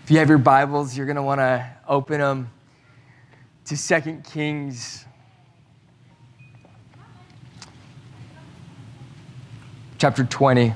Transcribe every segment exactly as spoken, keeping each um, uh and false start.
If you have your Bibles, you're going to want to open them to Second Kings chapter twenty.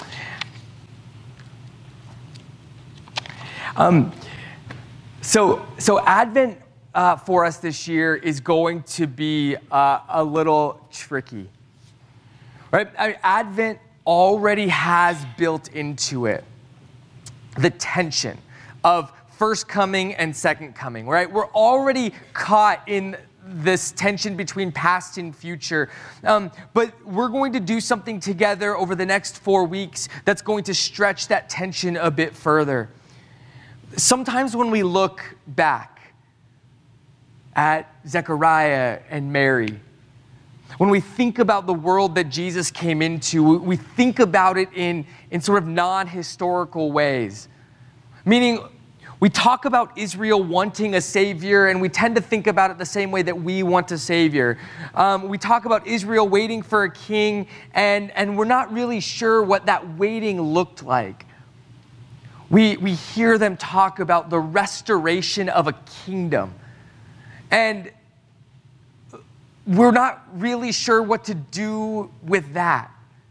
Um, so, so Advent uh, for us this year is going to be uh, a little tricky, right? I mean, Advent already has built into it the tension of first coming and second coming, right? We're already caught in this tension between past and future. Um, but we're going to do something together over the next four weeks that's going to stretch that tension a bit further. Sometimes when we look back at Zechariah and Mary, when we think about the world that Jesus came into, we think about it in, in sort of non-historical ways. Meaning, we talk about Israel wanting a savior, and we tend to think about it the same way that we want a savior. Um, we talk about Israel waiting for a king, and, and we're not really sure what that waiting looked like. We, we hear them talk about the restoration of a kingdom, and we're not really sure what to do with that.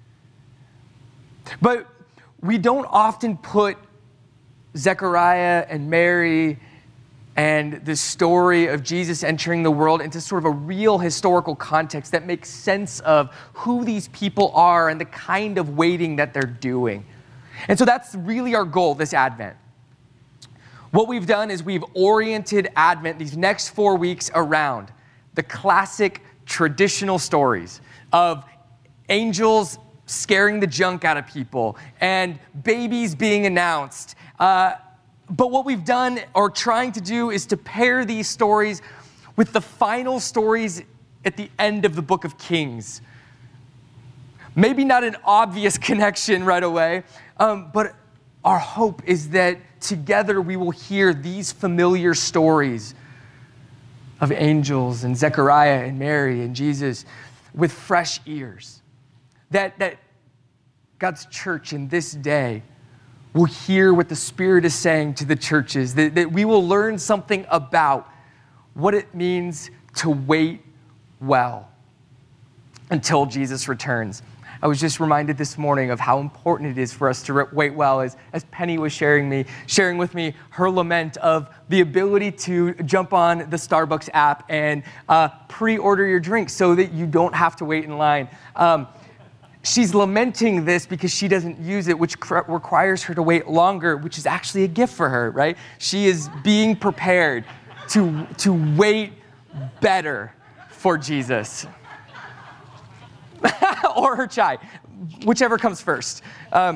But we don't often put Zechariah and Mary and the story of Jesus entering the world into sort of a real historical context that makes sense of who these people are and the kind of waiting that they're doing. And so that's really our goal this Advent. What we've done is we've oriented Advent these next four weeks around the classic traditional stories of angels scaring the junk out of people and babies being announced. Uh, but what we've done or trying to do is to pair these stories with the final stories at the end of the book of Kings. Maybe not an obvious connection right away, um, but our hope is that together we will hear these familiar stories of angels and Zechariah and Mary and Jesus with fresh ears. That, that God's church in this day will hear what the Spirit is saying to the churches, that, that we will learn something about what it means to wait well until Jesus returns. I was just reminded this morning of how important it is for us to re- wait well as, as Penny was sharing me, sharing with me her lament of the ability to jump on the Starbucks app and uh, pre-order your drink so that you don't have to wait in line. Um, she's lamenting this because she doesn't use it, which cr- requires her to wait longer, which is actually a gift for her, right? She is being prepared to, to wait better for Jesus. Or her chai, whichever comes first. Um,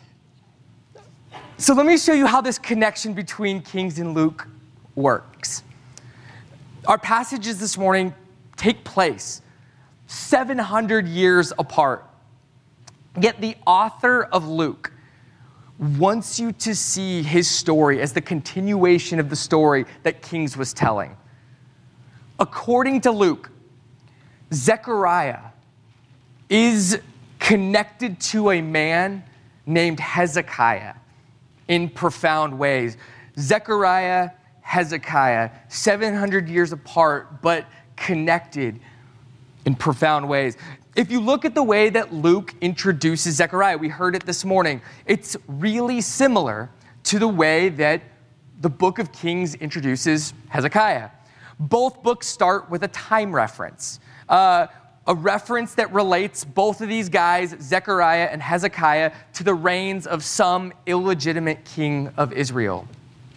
so let me show you how this connection between Kings and Luke works. Our passages this morning take place seven hundred years apart. Yet the author of Luke wants you to see his story as the continuation of the story that Kings was telling. According to Luke, Zechariah is connected to a man named Hezekiah in profound ways. Zechariah, Hezekiah, seven hundred years apart, but connected in profound ways. If you look at the way that Luke introduces Zechariah, we heard it this morning, it's really similar to the way that the book of Kings introduces Hezekiah. Both books start with a time reference. Uh, A reference that relates both of these guys, Zechariah and Hezekiah, to the reigns of some illegitimate king of Israel.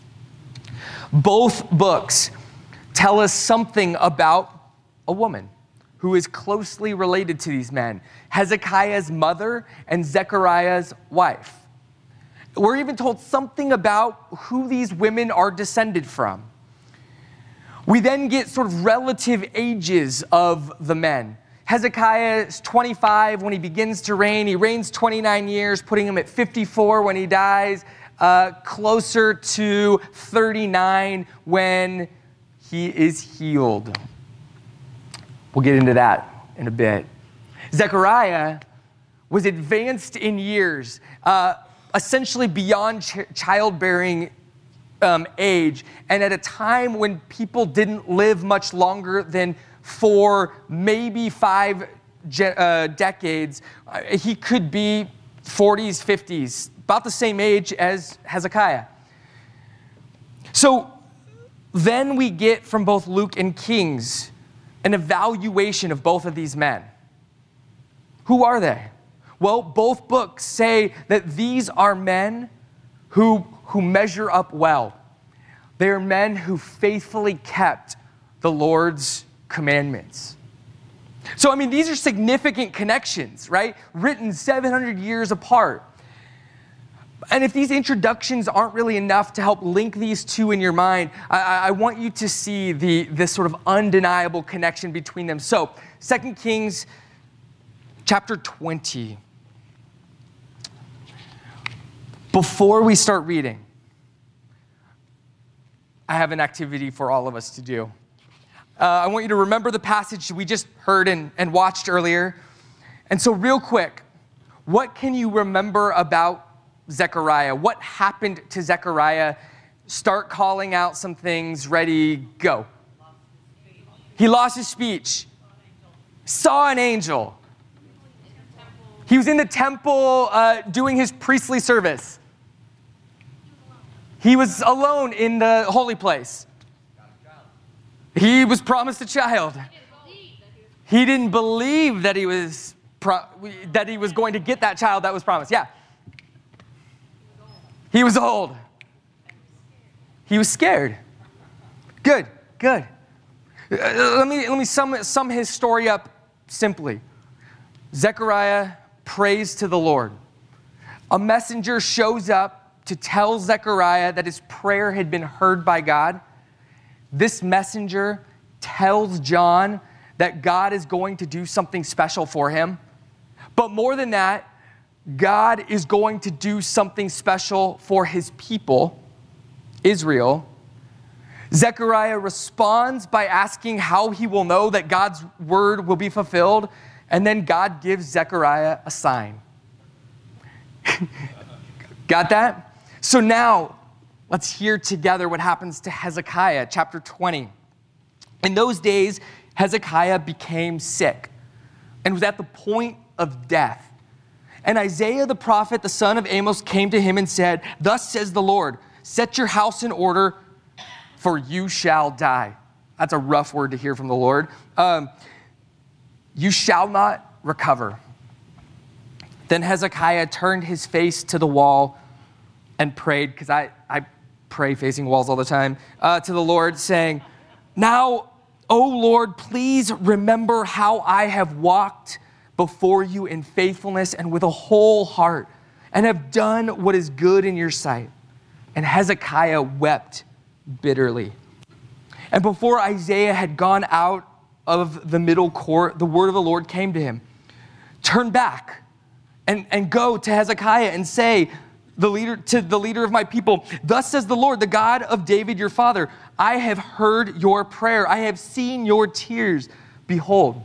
Both books tell us something about a woman who is closely related to these men, Hezekiah's mother and Zechariah's wife. We're even told something about who these women are descended from. We then get sort of relative ages of the men. Hezekiah is twenty-five when he begins to reign. He reigns twenty-nine years, putting him at fifty-four when he dies, uh, closer to thirty-nine when he is healed. We'll get into that in a bit. Zechariah was advanced in years, uh, essentially beyond ch- childbearing um, age, and at a time when people didn't live much longer than four, maybe five ge- uh, decades. Uh, he could be forties, fifties, about the same age as Hezekiah. So then we get from both Luke and Kings an evaluation of both of these men. Who are they? Well, both books say that these are men who, who measure up well. They are men who faithfully kept the Lord's commandments. So, I mean, these are significant connections, right? Written seven hundred years apart. And if these introductions aren't really enough to help link these two in your mind, I, I want you to see the this sort of undeniable connection between them. So, Second Kings chapter twenty. Before we start reading, I have an activity for all of us to do. Uh, I want you to remember the passage we just heard and, and watched earlier. And so real quick, what can you remember about Zechariah? What happened to Zechariah? Start calling out some things. Ready, go. He lost his speech. Saw an angel. He was in the temple uh, doing his priestly service. He was alone in the holy place. He was promised a child. He didn't believe that he was pro- that he was going to get that child that was promised. Yeah. He was old. He was scared. Good, good. Uh, let me let me sum sum his story up simply. Zechariah prays to the Lord. A messenger shows up to tell Zechariah that his prayer had been heard by God. This messenger tells John that God is going to do something special for him. But more than that, God is going to do something special for his people, Israel. Zechariah responds by asking how he will know that God's word will be fulfilled, and then God gives Zechariah a sign. Got that? So now, let's hear together what happens to Hezekiah, chapter twenty. In those days, Hezekiah became sick and was at the point of death. And Isaiah the prophet, the son of Amos, came to him and said, "Thus says the Lord, set your house in order, for you shall die." That's a rough word to hear from the Lord. Um, you shall not recover. Then Hezekiah turned his face to the wall and prayed, because I, I pray facing walls all the time, uh, to the Lord, saying, "Now, O Lord, please remember how I have walked before you in faithfulness and with a whole heart, and have done what is good in your sight." And Hezekiah wept bitterly. And before Isaiah had gone out of the middle court, the word of the Lord came to him. "Turn back and, and go to Hezekiah and say the leader to the leader of my people, thus says the Lord, the God of David your father, I have heard your prayer. I have seen your tears. Behold,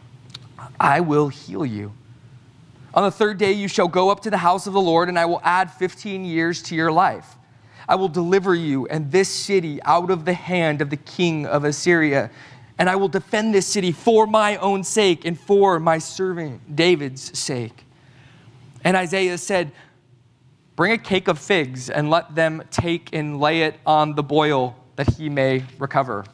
I will heal you. On the third day you shall go up to the house of the Lord, and I will add fifteen years to your life. I will deliver you and this city out of the hand of the king of Assyria, and I will defend this city for my own sake and for my servant David's sake." And Isaiah said, "Bring a cake of figs and let them take and lay it on the boil that he may recover."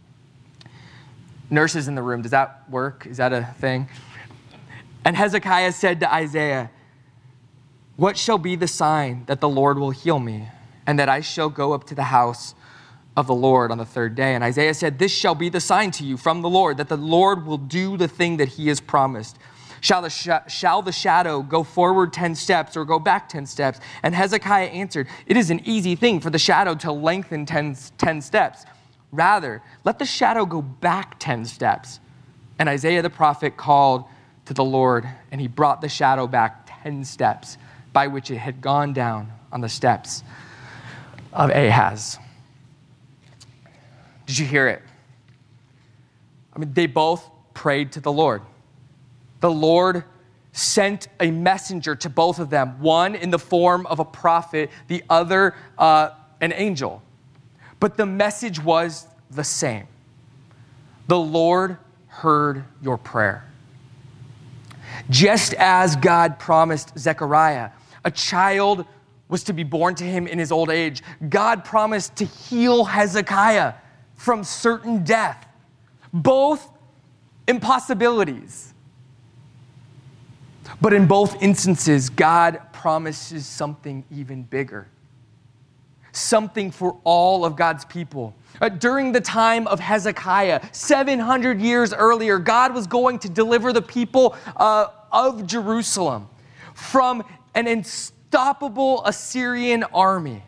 Nurses in the room, does that work? Is that a thing? And Hezekiah said to Isaiah, "What shall be the sign that the Lord will heal me, and that I shall go up to the house of the Lord on the third day?" And Isaiah said, "This shall be the sign to you from the Lord, that the Lord will do the thing that he has promised. Shall the, sh- shall the shadow go forward ten steps or go back ten steps? And Hezekiah answered, "It is an easy thing for the shadow to lengthen ten, ten steps. Rather, let the shadow go back ten steps." And Isaiah the prophet called to the Lord, and he brought the shadow back ten steps, by which it had gone down on the steps of Ahaz. Did you hear it? I mean, they both prayed to the Lord. The Lord sent a messenger to both of them, one in the form of a prophet, the other uh, an angel. but the message was the same. The Lord heard your prayer. Just as God promised Zechariah, a child was to be born to him in his old age, God promised to heal Hezekiah from certain death. Both impossibilities. But in both instances, God promises something even bigger. Something for all of God's people. Uh, during the time of Hezekiah, seven hundred years earlier, God was going to deliver the people uh, of Jerusalem from an unstoppable Assyrian army.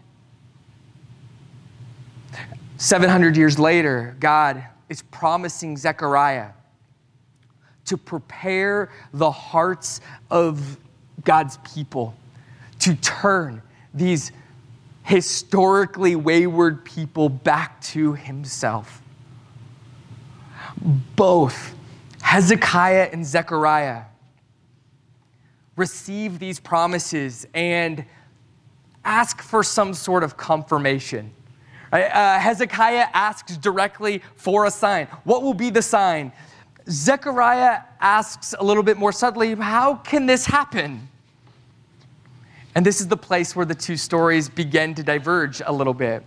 seven hundred years later, God is promising Zechariah to prepare the hearts of God's people to turn these historically wayward people back to himself. Both Hezekiah and Zechariah receive these promises and ask for some sort of confirmation. Uh, Hezekiah asks directly for a sign. What will be the sign? Zechariah asks a little bit more subtly, how can this happen? And this is the place where the two stories begin to diverge a little bit.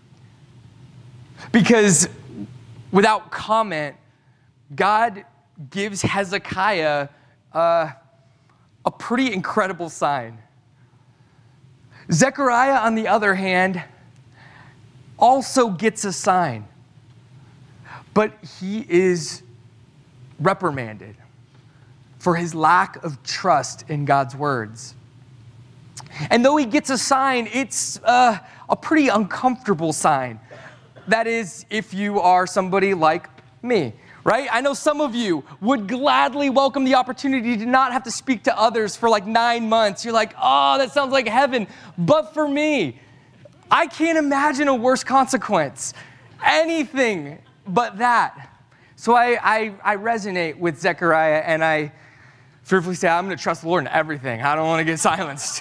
Because without comment, God gives Hezekiah uh, a pretty incredible sign. Zechariah, on the other hand, also gets a sign, but he is reprimanded for his lack of trust in God's words. And though he gets a sign, it's uh, a pretty uncomfortable sign. That is, if you are somebody like me, right? I know some of you would gladly welcome the opportunity to not have to speak to others for like nine months. You're like, oh, that sounds like heaven. But for me, I can't imagine a worse consequence. Anything but that. So I, I, I resonate with Zechariah, and I fearfully say, I'm going to trust the Lord in everything. I don't want to get silenced.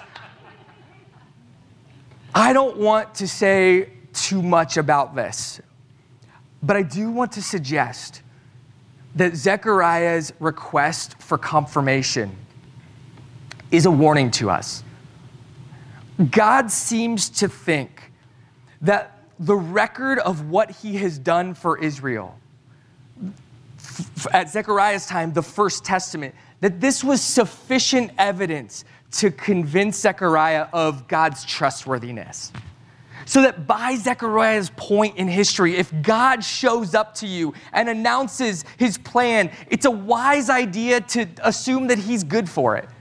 I don't want to say too much about this, but I do want to suggest that Zechariah's request for confirmation is a warning to us. God seems to think that the record of what he has done for Israel, f- at Zechariah's time, the First Testament, that this was sufficient evidence to convince Zechariah of God's trustworthiness. So that by Zechariah's point in history, if God shows up to you and announces his plan, it's a wise idea to assume that he's good for it.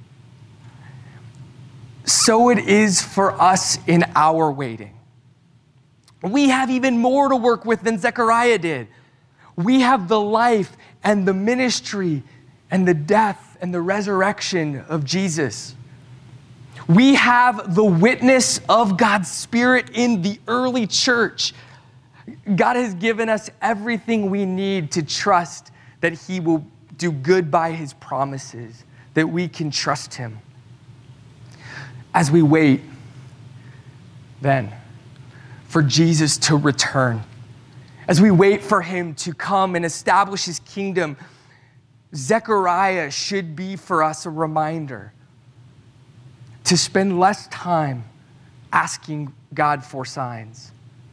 So it is for us in our waiting. We have even more to work with than Zechariah did. We have the life and the ministry and the death and the resurrection of Jesus. We have the witness of God's Spirit in the early church. God has given us everything we need to trust that he will do good by his promises, that we can trust him. As we wait, then, for Jesus to return, as we wait for him to come and establish his kingdom, Zechariah should be for us a reminder to spend less time asking God for signs,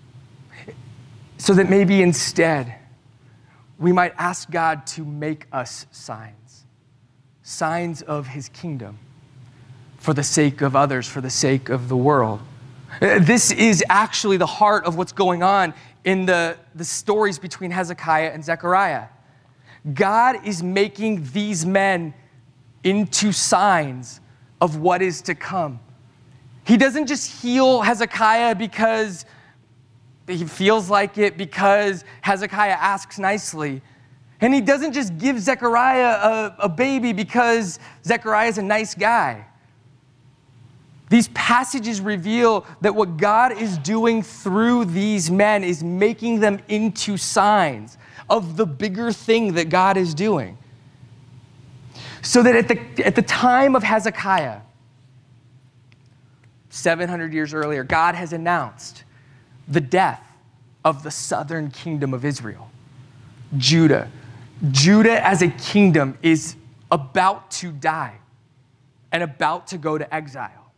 so that maybe instead we might ask God to make us signs, signs of his kingdom, for the sake of others, for the sake of the world. This is actually the heart of what's going on in the, the stories between Hezekiah and Zechariah. God is making these men into signs of what is to come. He doesn't just heal Hezekiah because he feels like it, because Hezekiah asks nicely. And he doesn't just give Zechariah a, a baby because Zechariah is a nice guy. These passages reveal that what God is doing through these men is making them into signs of the bigger thing that God is doing. So that at the, at the time of Hezekiah, seven hundred years earlier, God has announced the death of the southern kingdom of Israel, Judah. Judah as a kingdom is about to die and about to go to exile.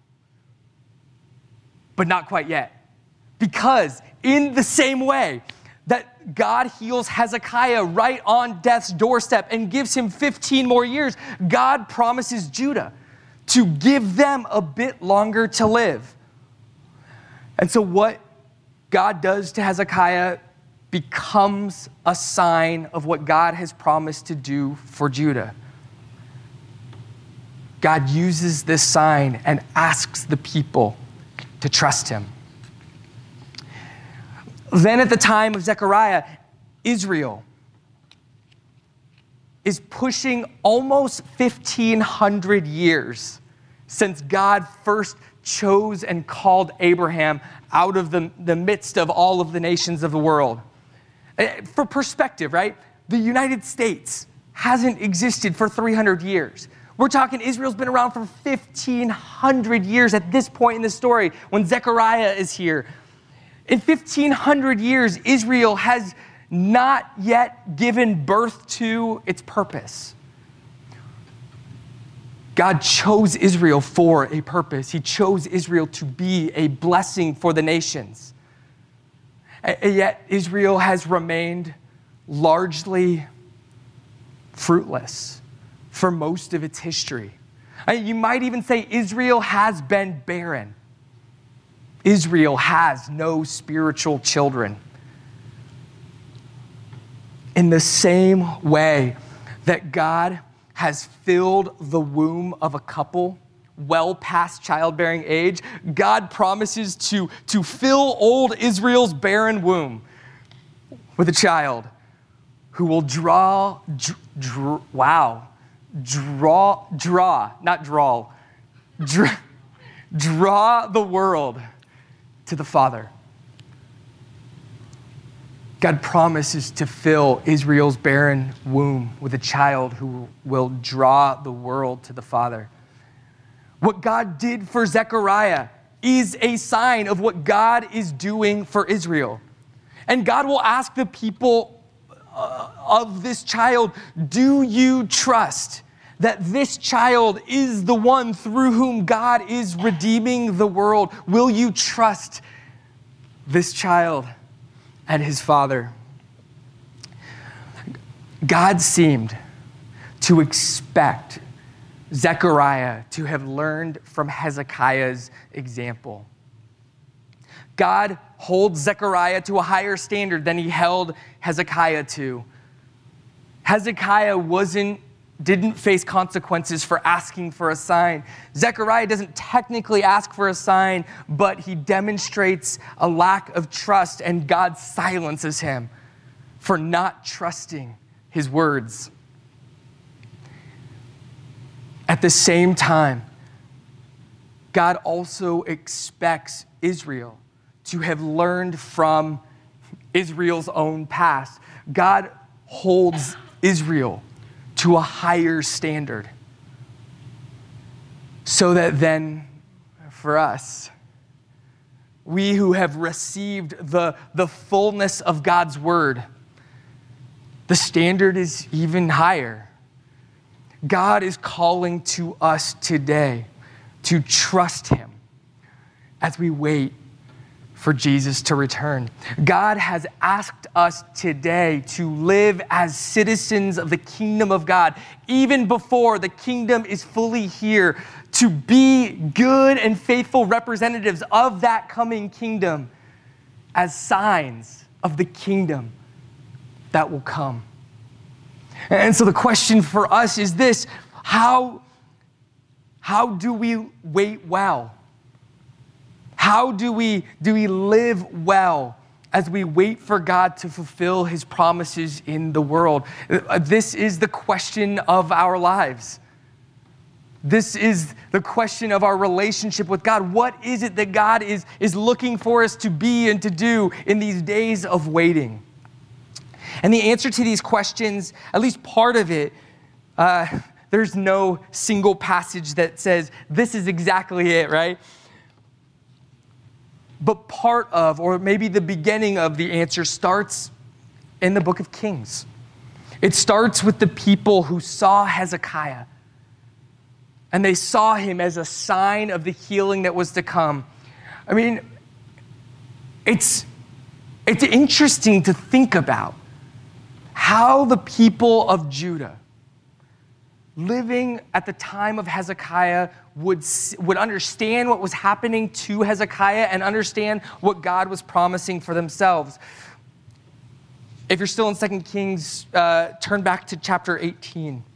But not quite yet. Because in the same way that God heals Hezekiah right on death's doorstep and gives him fifteen more years, God promises Judah to give them a bit longer to live. And so what God does to Hezekiah becomes a sign of what God has promised to do for Judah. God uses this sign and asks the people to trust him. Then at the time of Zechariah, Israel is pushing almost fifteen hundred years since God first chose and called Abraham out of the, the midst of all of the nations of the world. For perspective, right? The United States hasn't existed for three hundred years. We're talking Israel's been around for fifteen hundred years at this point in the story when Zechariah is here. In fifteen hundred years, Israel has not yet given birth to its purpose. God chose Israel for a purpose. He chose Israel to be a blessing for the nations. And yet Israel has remained largely fruitless for most of its history. You might even say Israel has been barren. Israel has no spiritual children. In the same way that God has filled the womb of a couple well past childbearing age, God promises to, to fill old Israel's barren womb with a child who will draw, dr, dr, wow, draw, draw, not draw, dr, draw the world to the Father. God promises to fill Israel's barren womb with a child who will draw the world to the Father. What God did for Zechariah is a sign of what God is doing for Israel. And God will ask the people uh, of this child, do you trust that this child is the one through whom God is redeeming the world? Will you trust this child and his father? God seemed to expect Zechariah to have learned from Hezekiah's example. God holds Zechariah to a higher standard than he held Hezekiah to. Hezekiah wasn't didn't face consequences for asking for a sign. Zechariah doesn't technically ask for a sign, but he demonstrates a lack of trust, and God silences him for not trusting his words. At the same time, God also expects Israel to have learned from Israel's own past. God holds Israel to a higher standard so that then for us, we who have received the, the fullness of God's word, the standard is even higher. God is calling to us today to trust him as we wait for Jesus to return. God has asked us today to live as citizens of the kingdom of God, even before the kingdom is fully here, to be good and faithful representatives of that coming kingdom as signs of the kingdom that will come. And so the question for us is this: how, how do we wait well? How do we, do we live well as we wait for God to fulfill his promises in the world? This is the question of our lives. This is the question of our relationship with God. What is it that God is, is looking for us to be and to do in these days of waiting? And the answer to these questions, at least part of it, uh, there's no single passage that says this is exactly it, right? but part of, or maybe the beginning of the answer starts in the book of Kings. It starts with the people who saw Hezekiah, and they saw him as a sign of the healing that was to come. I mean, it's, it's interesting to think about how the people of Judah, living at the time of Hezekiah, would, would understand what was happening to Hezekiah and understand what God was promising for themselves. If you're still in Second Kings, uh, turn back to chapter eighteen.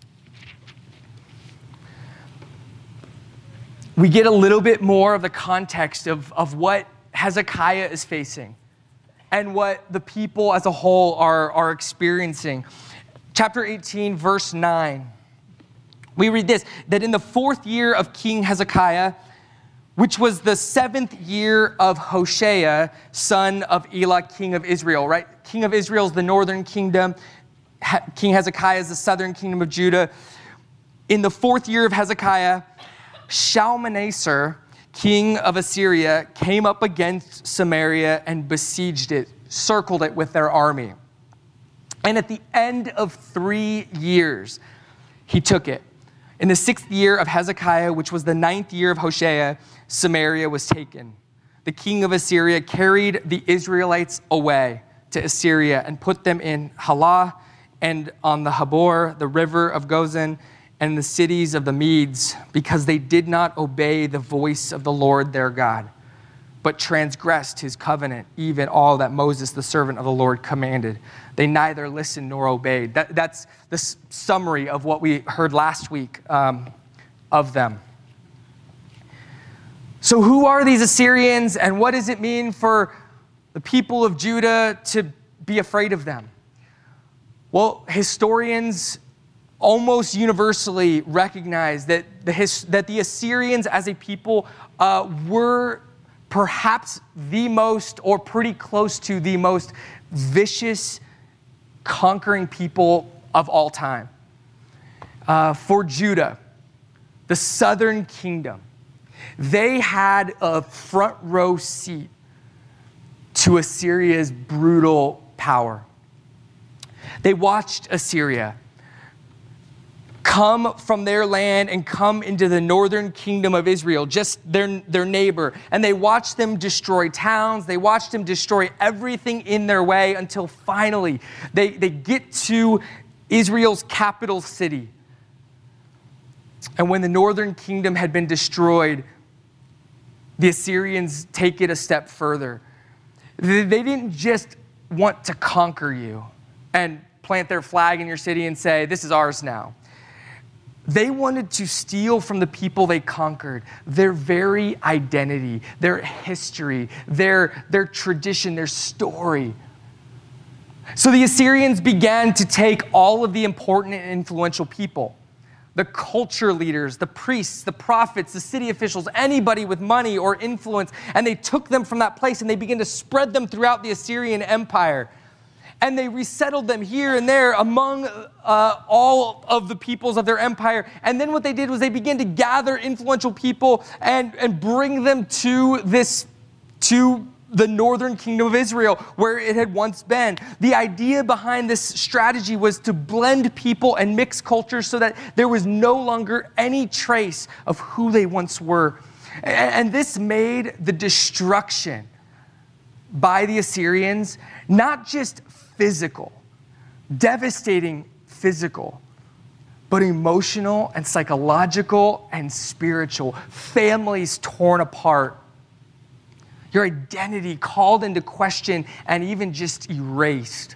We get a little bit more of the context of, of what Hezekiah is facing and what the people as a whole are, are experiencing. Chapter eighteen, verse nine. We read this, that in the fourth year of King Hezekiah, which was the seventh year of Hoshea, son of Elah, king of Israel, right? King of Israel is the northern kingdom. King Hezekiah is the southern kingdom of Judah. In the fourth year of Hezekiah, Shalmaneser, king of Assyria, came up against Samaria and besieged it, circled it with their army. And at the end of three years, he took it. In the sixth year of Hezekiah, which was the ninth year of Hoshea, Samaria was taken. The king of Assyria carried the Israelites away to Assyria and put them in Halah and on the Habor, the river of Gozan, and the cities of the Medes, because they did not obey the voice of the Lord their God, but transgressed his covenant, even all that Moses, the servant of the Lord, commanded. They neither listened nor obeyed. That, that's the s- summary of what we heard last week um, of them. So who are these Assyrians, and what does it mean for the people of Judah to be afraid of them? Well, historians almost universally recognize that the, his, that the Assyrians as a people uh, were perhaps the most, or pretty close to the most vicious, conquering people of all time. Uh, for Judah, the southern kingdom, they had a front row seat to Assyria's brutal power. They watched Assyria come from their land and come into the northern kingdom of Israel, just their, their neighbor. And they watched them destroy towns. They watched them destroy everything in their way until finally they, they get to Israel's capital city. And when the northern kingdom had been destroyed, the Assyrians take it a step further. They, they didn't just want to conquer you and plant their flag in your city and say, this is ours now. They wanted to steal from the people they conquered their very identity, their history, their, their tradition, their story. So the Assyrians began to take all of the important and influential people, the culture leaders, the priests, the prophets, the city officials, anybody with money or influence, and they took them from that place and they began to spread them throughout the Assyrian Empire. And they resettled them here and there among uh, all of the peoples of their empire. And then what they did was they began to gather influential people and, and bring them to this, to the northern kingdom of Israel, where it had once been. The idea behind this strategy was to blend people and mix cultures so that there was no longer any trace of who they once were. And, and this made the destruction by the Assyrians not just physical, devastating physical, but emotional and psychological and spiritual. Families torn apart. Your identity called into question and even just erased.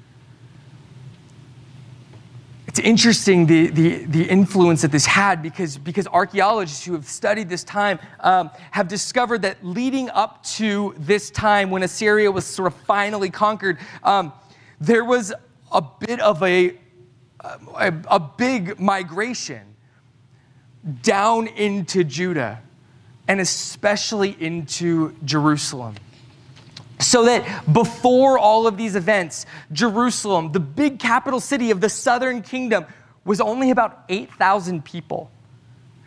It's interesting the, the, the influence that this had because, because archaeologists who have studied this time um, have discovered that leading up to this time when Assyria was sort of finally conquered, um, there was a bit of a, a, a big migration down into Judah and especially into Jerusalem. So that before all of these events, Jerusalem, the big capital city of the southern kingdom, was only about eight thousand people.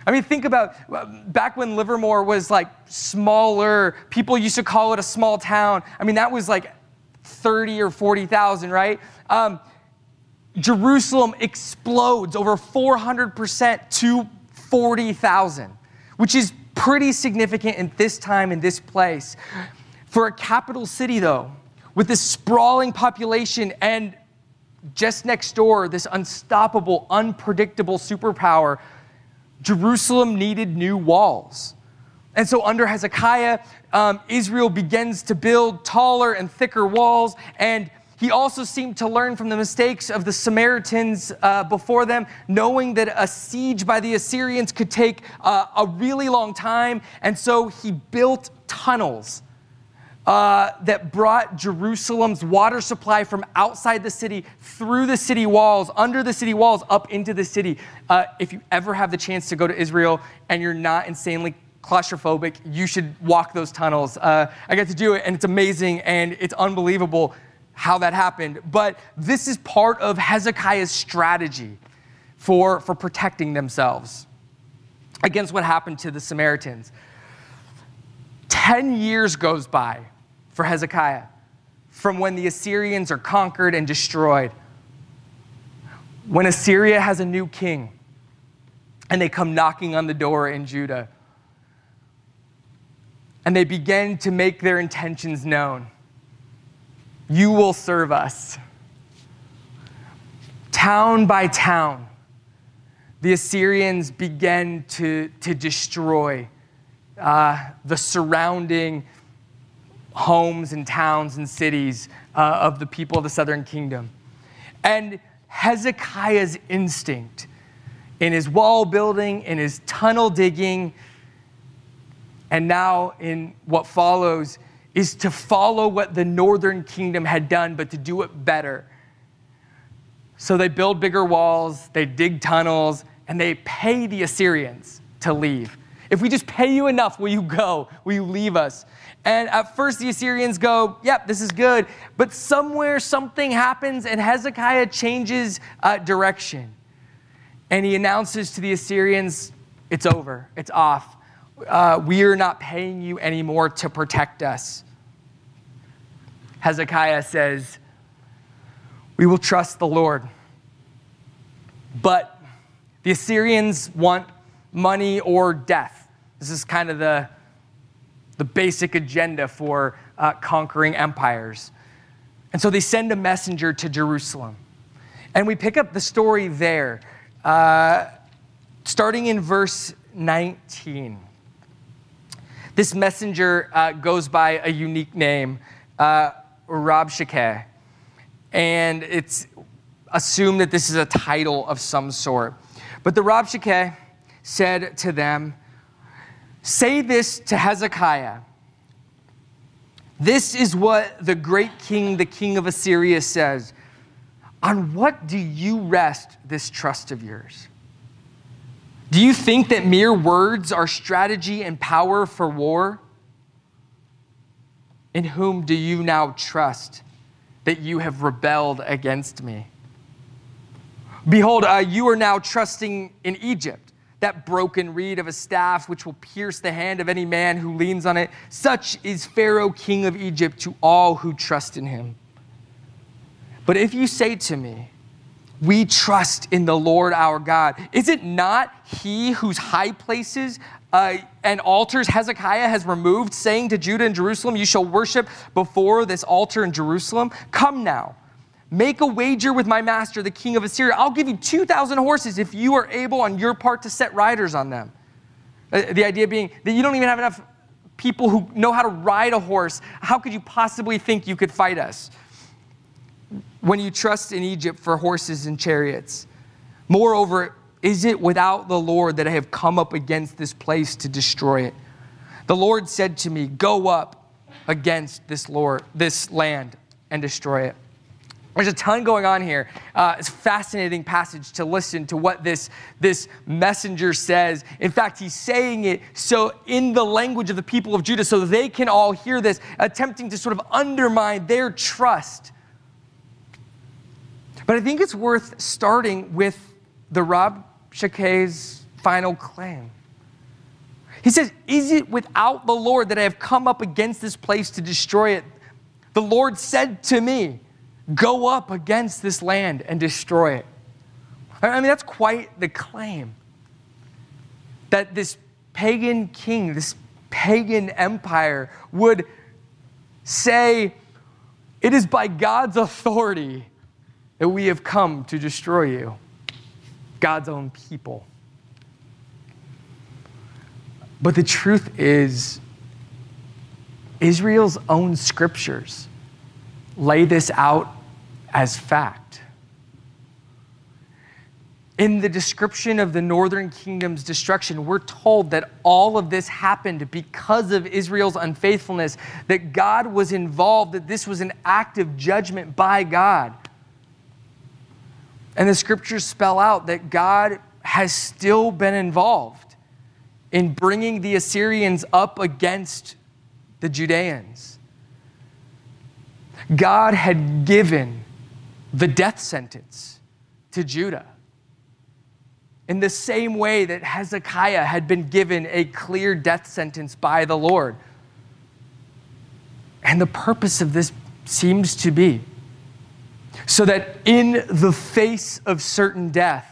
I mean, think about back when Livermore was like smaller, people used to call it a small town. I mean, that was like thirty or forty thousand, right? Um, Jerusalem explodes over four hundred percent to forty thousand, which is pretty significant in this time, in this place. For a capital city, though, with this sprawling population and just next door, this unstoppable, unpredictable superpower, Jerusalem needed new walls. And so under Hezekiah, um, Israel begins to build taller and thicker walls, and he also seemed to learn from the mistakes of the Samaritans uh, before them, knowing that a siege by the Assyrians could take uh, a really long time. And so he built tunnels uh, that brought Jerusalem's water supply from outside the city, through the city walls, under the city walls, up into the city. Uh, if you ever have the chance to go to Israel and you're not insanely claustrophobic, you should walk those tunnels. Uh, I got to do it, and it's amazing, and it's unbelievable how that happened. But this is part of Hezekiah's strategy for, for protecting themselves against what happened to the Samaritans. Ten years goes by for Hezekiah from when the Assyrians are conquered and destroyed. When Assyria has a new king and they come knocking on the door in Judah, and they begin to make their intentions known. You will serve us. Town by town, the Assyrians began to, to destroy uh, the surrounding homes and towns and cities uh, of the people of the southern kingdom. And Hezekiah's instinct in his wall building, in his tunnel digging, and now in what follows, is to follow what the northern kingdom had done, but to do it better. So they build bigger walls, they dig tunnels, and they pay the Assyrians to leave. If we just pay you enough, will you go? Will you leave us? And at first the Assyrians go, yep, this is good. But somewhere something happens and Hezekiah changes uh, direction. And he announces to the Assyrians, it's over, it's off. Uh, we are not paying you anymore to protect us. Hezekiah says, we will trust the Lord. But the Assyrians want money or death. This is kind of the, the basic agenda for uh, conquering empires. And so they send a messenger to Jerusalem. And we pick up the story there, uh, starting in verse nineteen. This messenger uh, goes by a unique name, uh, Rabshakeh, and it's assumed that this is a title of some sort. But the Rabshakeh said to them, say this to Hezekiah. This is what the great king, the king of Assyria, says. On what do you rest this trust of yours? Do you think that mere words are strategy and power for war? In whom do you now trust that you have rebelled against me? Behold, uh, you are now trusting in Egypt, that broken reed of a staff which will pierce the hand of any man who leans on it. Such is Pharaoh, king of Egypt, to all who trust in him. But if you say to me, we trust in the Lord our God, is it not he whose high places uh, and altars Hezekiah has removed, saying to Judah and Jerusalem, you shall worship before this altar in Jerusalem? Come now, make a wager with my master, the king of Assyria. I'll give you two thousand horses if you are able on your part to set riders on them. Uh, the idea being that you don't even have enough people who know how to ride a horse. How could you possibly think you could fight us? When you trust in Egypt for horses and chariots. Moreover, is it without the Lord that I have come up against this place to destroy it? The Lord said to me, go up against this Lord, this land and destroy it. There's a ton going on here. Uh, it's a fascinating passage to listen to what this, this messenger says. In fact, he's saying it so in the language of the people of Judah so they can all hear this, attempting to sort of undermine their trust. But I think it's worth starting with the Rabshakeh's final claim. He says, is it without the Lord that I have come up against this place to destroy it? The Lord said to me, go up against this land and destroy it. I mean, that's quite the claim. That this pagan king, this pagan empire would say, it is by God's authority that we have come to destroy you, God's own people. But the truth is, Israel's own scriptures lay this out as fact. In the description of the northern kingdom's destruction, we're told that all of this happened because of Israel's unfaithfulness, that God was involved, that this was an act of judgment by God. And the scriptures spell out that God has still been involved in bringing the Assyrians up against the Judeans. God had given the death sentence to Judah in the same way that Hezekiah had been given a clear death sentence by the Lord. And the purpose of this seems to be so that in the face of certain death,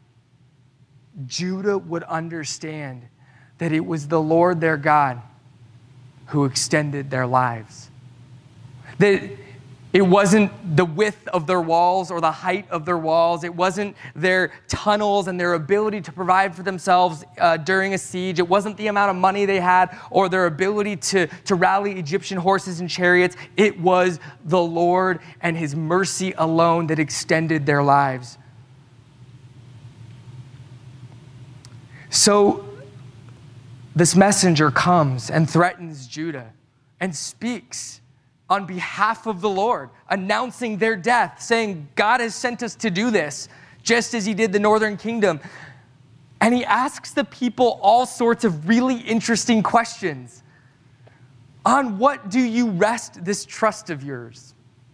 Judah would understand that it was the Lord their God who extended their lives. That it wasn't the width of their walls or the height of their walls. It wasn't their tunnels and their ability to provide for themselves uh, during a siege. It wasn't the amount of money they had or their ability to, to rally Egyptian horses and chariots. It was the Lord and his mercy alone that extended their lives. So this messenger comes and threatens Judah and speaks on behalf of the Lord, announcing their death, saying, God has sent us to do this, just as he did the northern kingdom. And he asks the people all sorts of really interesting questions. On what do you rest this trust of yours?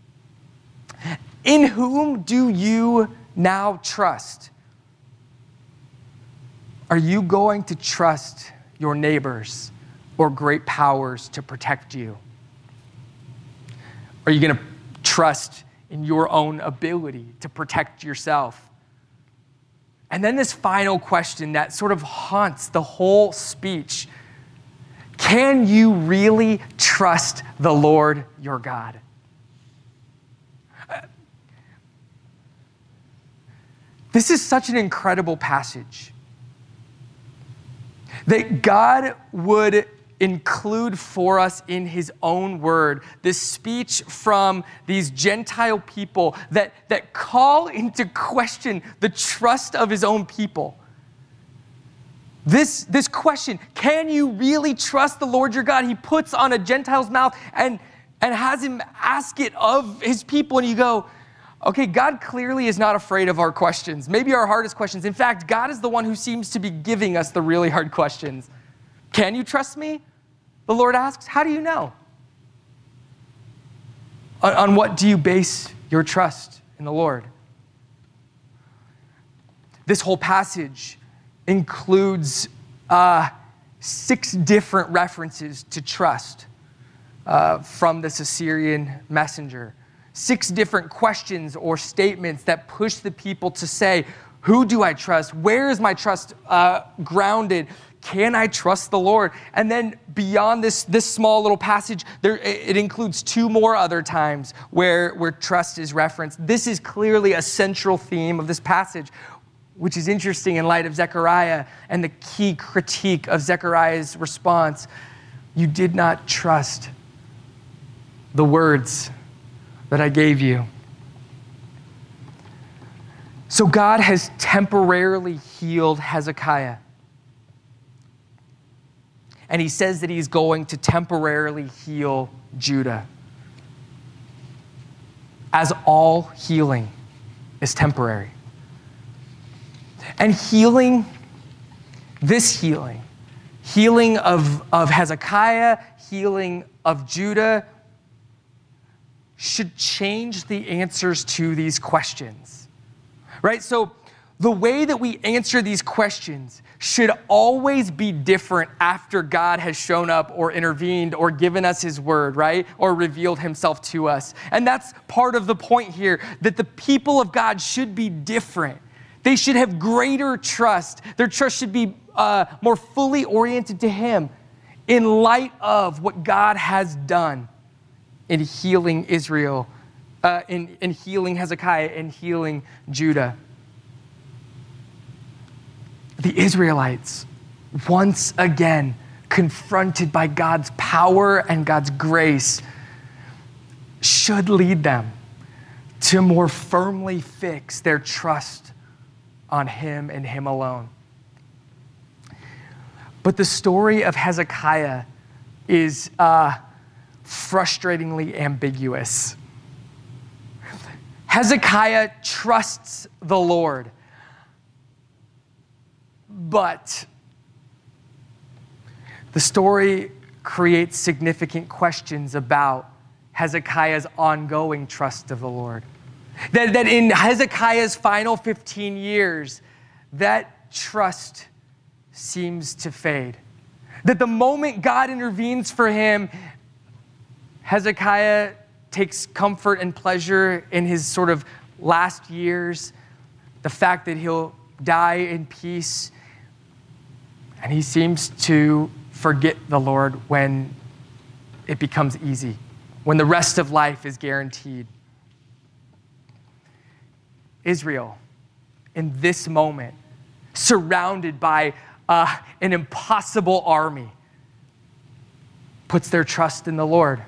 In whom do you now trust? Are you going to trust your neighbors or great powers to protect you? Are you going to trust in your own ability to protect yourself? And then this final question that sort of haunts the whole speech. Can you really trust the Lord your God? This is such an incredible passage. That God would include for us in his own word this speech from these Gentile people that, that call into question the trust of his own people. This, this question, can you really trust the Lord your God? He puts on a Gentile's mouth and, and has him ask it of his people. And you go, okay, God clearly is not afraid of our questions, maybe our hardest questions. In fact, God is the one who seems to be giving us the really hard questions. Can you trust me? The Lord asks. How do you know? On, on what do you base your trust in the Lord? This whole passage includes uh, six different references to trust uh, from this Assyrian messenger. Six different questions or statements that push the people to say, who do I trust? Where is my trust uh, grounded? Can I trust the Lord? And then beyond this, this small little passage, there, it includes two more other times where, where trust is referenced. This is clearly a central theme of this passage, which is interesting in light of Zechariah and the key critique of Zechariah's response. You did not trust the words that I gave you. So God has temporarily healed Hezekiah. And he says that he's going to temporarily heal Judah. As all healing is temporary. And healing, this healing, healing of, of Hezekiah, healing of Judah, should change the answers to these questions. Right? So the way that we answer these questions should always be different after God has shown up or intervened or given us his word, right? Or revealed himself to us. And that's part of the point here, that the people of God should be different. They should have greater trust. Their trust should be uh, more fully oriented to him in light of what God has done in healing Israel, uh, in, in healing Hezekiah, and healing Judah. The Israelites, once again, confronted by God's power and God's grace, should lead them to more firmly fix their trust on him and him alone. But the story of Hezekiah is uh, frustratingly ambiguous. Hezekiah trusts the Lord, but the story creates significant questions about Hezekiah's ongoing trust of the Lord. That, that in Hezekiah's final fifteen years, that trust seems to fade. That the moment God intervenes for him, Hezekiah takes comfort and pleasure in his sort of last years, the fact that he'll die in peace, and he seems to forget the Lord when it becomes easy, when the rest of life is guaranteed. Israel, in this moment, surrounded by uh, an impossible army, puts their trust in the Lord.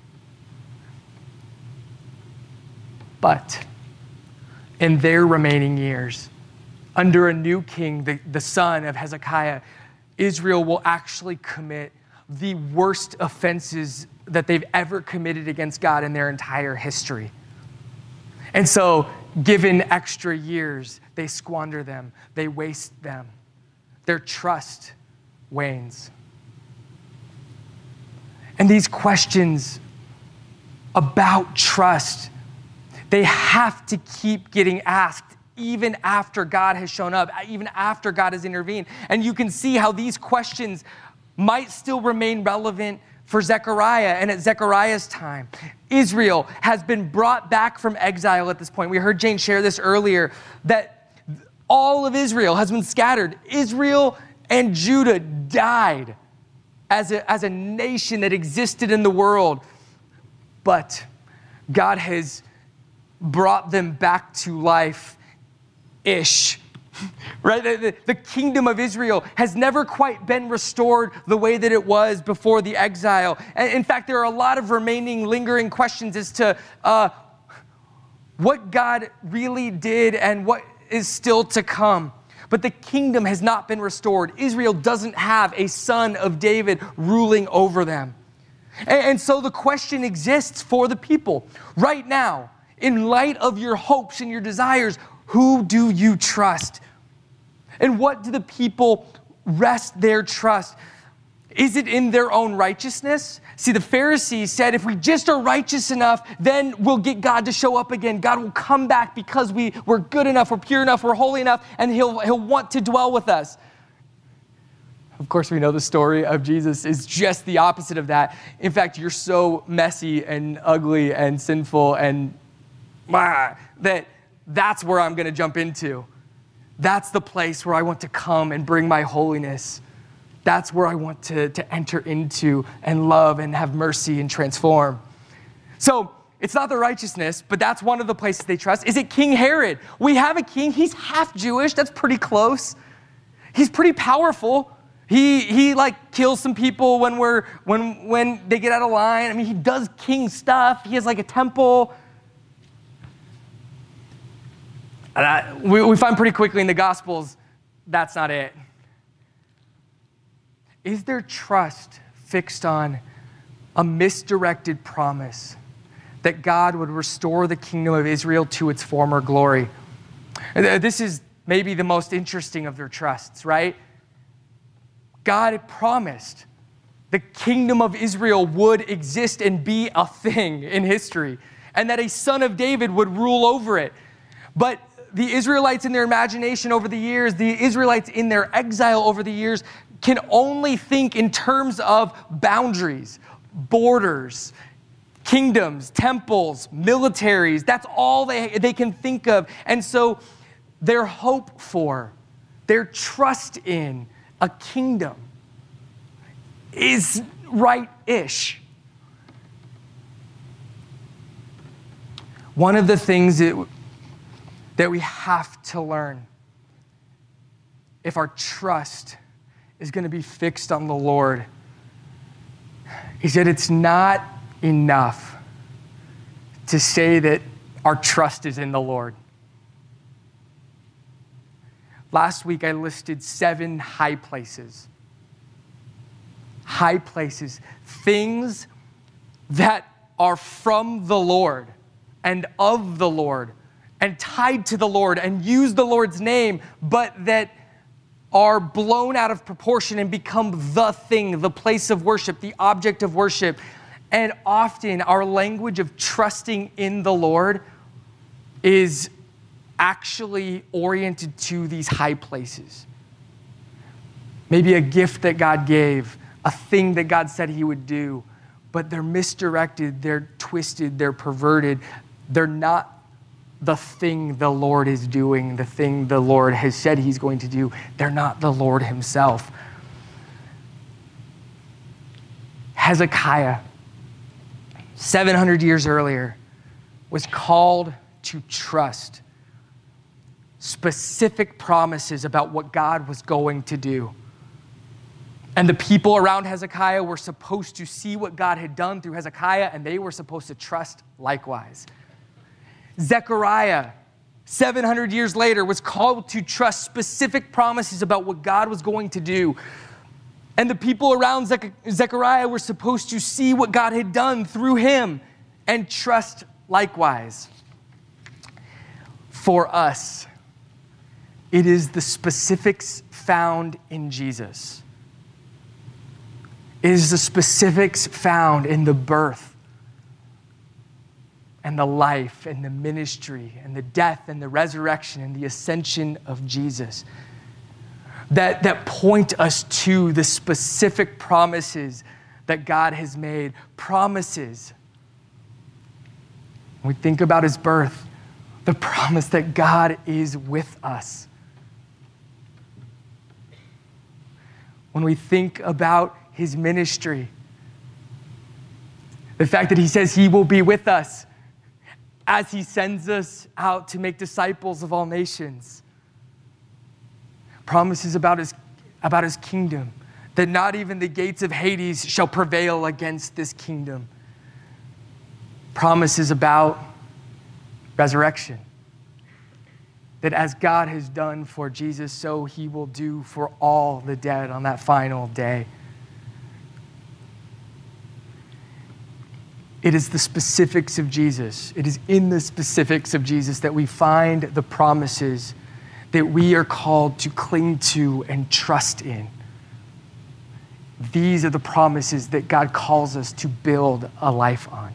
But in their remaining years, under a new king, the, the son of Hezekiah, Israel will actually commit the worst offenses that they've ever committed against God in their entire history. And so, given extra years, they squander them, they waste them. Their trust wanes. And these questions about trust, they have to keep getting asked even after God has shown up, even after God has intervened. And you can see how these questions might still remain relevant for Zechariah and at Zechariah's time. Israel has been brought back from exile at this point. We heard Jane share this earlier, that all of Israel has been scattered. Israel and Judah died as a, as a nation that existed in the world. But God has brought them back to life-ish. Right? The, the, the kingdom of Israel has never quite been restored the way that it was before the exile. And in fact, there are a lot of remaining lingering questions as to uh, what God really did and what is still to come. But the kingdom has not been restored. Israel doesn't have a son of David ruling over them. And, and so the question exists for the people right now, in light of your hopes and your desires, who do you trust? And what do the people rest their trust? Is it in their own righteousness? See, the Pharisees said, if we just are righteous enough, then we'll get God to show up again. God will come back because we, we're good enough, we're pure enough, we're holy enough, and he'll, he'll want to dwell with us. Of course, we know the story of Jesus is just the opposite of that. In fact, you're so messy and ugly and sinful and ah, that that's where I'm going to jump into. That's the place where I want to come and bring my holiness. That's where I want to, to enter into and love and have mercy and transform. So it's not the righteousness, but that's one of the places they trust. Is it King Herod? We have a king. He's half Jewish. That's pretty close. He's pretty powerful. He he like kills some people when we're when when they get out of line. I mean, he does king stuff. He has like a temple. And I, we, we find pretty quickly in the Gospels, that's not it. Is their trust fixed on a misdirected promise that God would restore the kingdom of Israel to its former glory? This is maybe the most interesting of their trusts, right? God had promised the kingdom of Israel would exist and be a thing in history, and that a son of David would rule over it. But the Israelites in their imagination over the years, the Israelites in their exile over the years, can only think in terms of boundaries, borders, kingdoms, temples, militaries. That's all they, they can think of. And so their hope for, their trust in a kingdom is right-ish. One of the things that, that we have to learn, if our trust is going to be fixed on the Lord, is that it's not enough to say that our trust is in the Lord. Last week, I listed seven high places. High places, things that are from the Lord and of the Lord and tied to the Lord and use the Lord's name, but that are blown out of proportion and become the thing, the place of worship, the object of worship. And often our language of trusting in the Lord is actually oriented to these high places. Maybe a gift that God gave, a thing that God said he would do, but they're misdirected, they're twisted, they're perverted. They're not the thing the Lord is doing, the thing the Lord has said he's going to do. They're not the Lord himself. Hezekiah, seven hundred years earlier, was called to trust specific promises about what God was going to do. And the people around Hezekiah were supposed to see what God had done through Hezekiah, and they were supposed to trust likewise. Zechariah, seven hundred years later, was called to trust specific promises about what God was going to do. And the people around Zech- Zechariah were supposed to see what God had done through him and trust likewise. For us, it is the specifics found in Jesus. It is the specifics found in the birth and the life and the ministry and the death and the resurrection and the ascension of Jesus that, that point us to the specific promises that God has made. Promises. When we think about his birth, the promise that God is with us. When we think about his ministry, the fact that he says he will be with us as he sends us out to make disciples of all nations. Promises about his, about his kingdom, that not even the gates of Hades shall prevail against this kingdom. Promises about resurrection, that as God has done for Jesus, so he will do for all the dead on that final day. It is the specifics of Jesus. It is in the specifics of Jesus that we find the promises that we are called to cling to and trust in. These are the promises that God calls us to build a life on.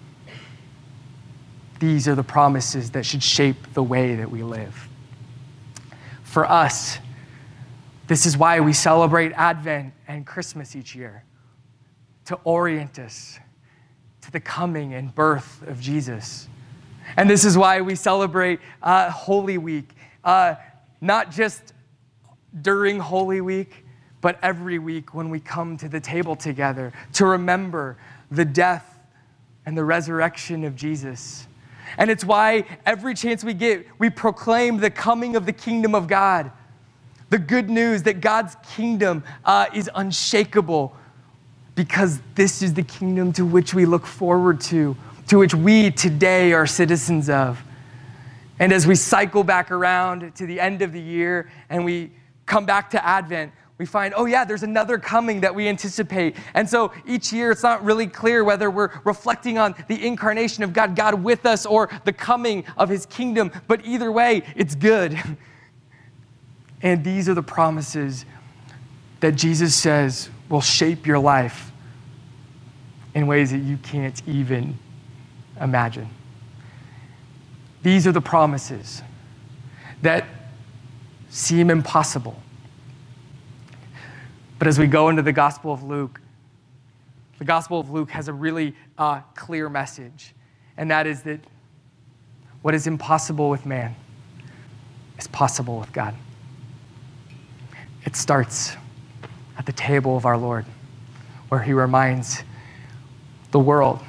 These are the promises that should shape the way that we live. For us, this is why we celebrate Advent and Christmas each year, to orient us to the coming and birth of Jesus. And this is why we celebrate uh, Holy Week, uh, not just during Holy Week, but every week when we come to the table together to remember the death and the resurrection of Jesus. And it's why every chance we get, we proclaim the coming of the kingdom of God, the good news that God's kingdom uh, is unshakable, because this is the kingdom to which we look forward to, to which we today are citizens of. And as we cycle back around to the end of the year and we come back to Advent, we find, oh yeah, there's another coming that we anticipate. And so each year it's not really clear whether we're reflecting on the incarnation of God, God with us, or the coming of his kingdom. But either way, it's good. And these are the promises that Jesus says will shape your life in ways that you can't even imagine. These are the promises that seem impossible. But as we go into the Gospel of Luke, the Gospel of Luke has a really uh, clear message, and that is that what is impossible with man is possible with God. It starts at the table of our Lord, where he reminds the world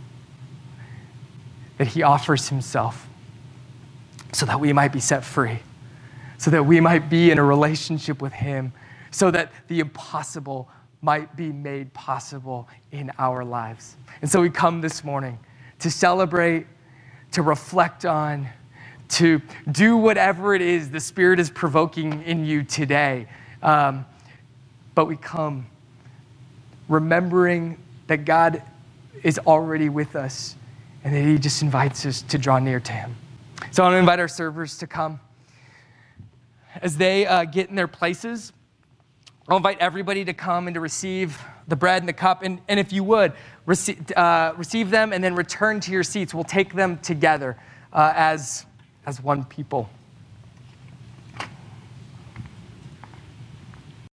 that he offers himself so that we might be set free, so that we might be in a relationship with him, so that the impossible might be made possible in our lives. And so we come this morning to celebrate, to reflect on, to do whatever it is the Spirit is provoking in you today. Um, but we come remembering that God is already with us and that he just invites us to draw near to him. So I want to invite our servers to come. As they uh, get in their places, I'll invite everybody to come and to receive the bread and the cup. And, and if you would, receive, uh, receive them and then return to your seats. We'll take them together uh, as, as one people.